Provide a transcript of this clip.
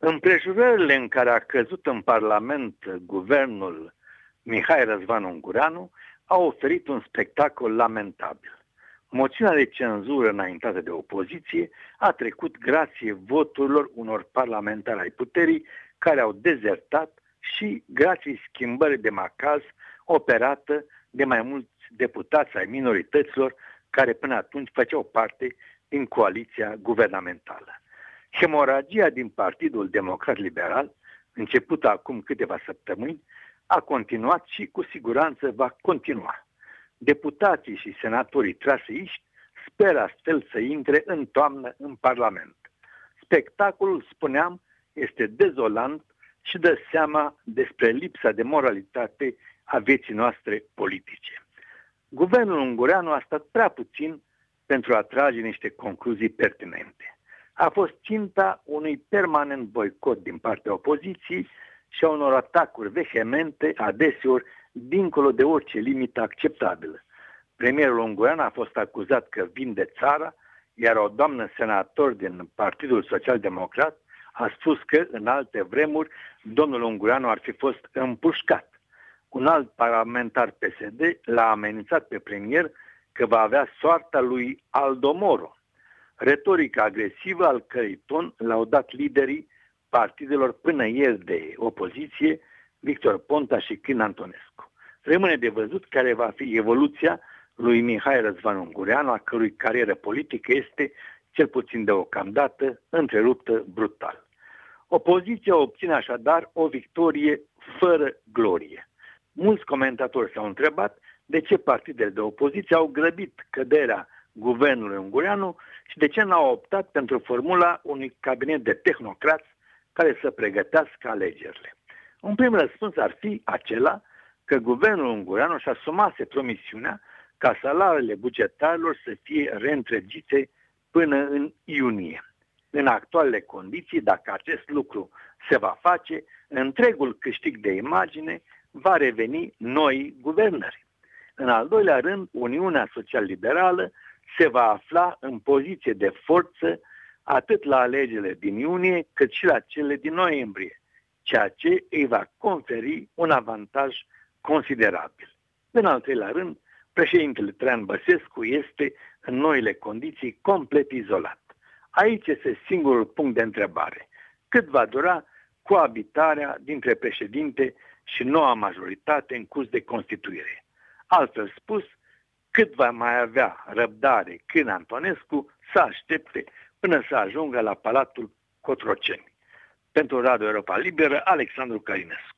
Împrejurările în care a căzut în Parlament guvernul Mihai Răzvan Ungureanu au oferit un spectacol lamentabil. Moțiunea de cenzură înaintată de opoziție a trecut grație voturilor unor parlamentari ai puterii care au dezertat și grație schimbării de macaz operată de mai mulți deputați ai minorităților care până atunci făceau parte din coaliția guvernamentală. Hemoragia din Partidul Democrat Liberal, începută acum câteva săptămâni, a continuat și cu siguranță va continua. Deputații și senatorii traseiști speră astfel să intre în toamnă în Parlament. Spectacolul, spuneam, este dezolant și dă seama despre lipsa de moralitate a vieții noastre politice. Guvernul Ungureanu a stat prea puțin pentru a trage niște concluzii pertinente. A fost ținta unui permanent boicot din partea opoziției și a unor atacuri vehemente, adeseori dincolo de orice limită acceptabilă. Premierul Ungureanu a fost acuzat că vinde țara, iar o doamnă senator din Partidul Social Democrat a spus că, în alte vremuri, domnul Ungureanu ar fi fost împușcat. Un alt parlamentar PSD l-a amenințat pe premier că va avea soarta lui Aldo Moro. Retorica agresivă al cărei ton l-au dat liderii partidelor până ieri de opoziție, Victor Ponta și Crin Antonescu. Rămâne de văzut care va fi evoluția lui Mihai Răzvan Ungureanu, a cărui carieră politică este, cel puțin deocamdată, întreruptă brutal. Opoziția obține așadar o victorie fără glorie. Mulți comentatori s-au întrebat de ce partidele de opoziție au grăbit căderea guvernului Ungureanu și de ce n-au optat pentru formula unui cabinet de tehnocrați care să pregătească alegerile. Un prim răspuns ar fi acela că guvernul Ungureanu și-a asumase promisiunea ca salariile bugetarilor să fie reîntregite până în iunie. În actualele condiții, dacă acest lucru se va face, întregul câștig de imagine va reveni noi guvernări. În al doilea rând, Uniunea Social-Liberală se va afla în poziție de forță atât la alegerile din iunie, cât și la cele din noiembrie, ceea ce îi va conferi un avantaj considerabil. În al treilea rând, președintele Traian Băsescu este în noile condiții complet izolat. Aici este singurul punct de întrebare. Cât va dura coabitarea dintre președinte și noua majoritate în curs de constituire? Altfel spus, cât va mai avea răbdare Crin Antonescu să aștepte până să ajungă la Palatul Cotroceni. Pentru Radio Europa Liberă, Alexandru Călinescu.